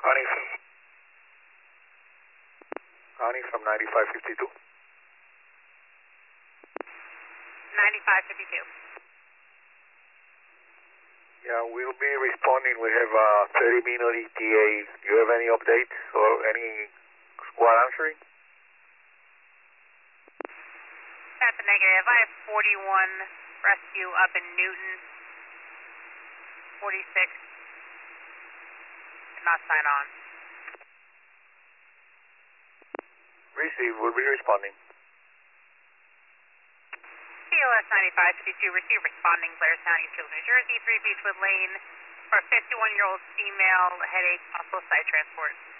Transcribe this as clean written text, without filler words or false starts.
Connie from 9552. 9552. Yeah, we'll be responding. We have a 30-minute ETA. Do you have any updates or any squad answering? That's a negative. I have 41 rescue up in Newton. 46. Did not sign on. Receive. We'll be responding. CLS 9552, receive responding Blairstown, Eastfield, New Jersey, 3 Beechwood Lane for a 51-year-old female headache, possible site transport.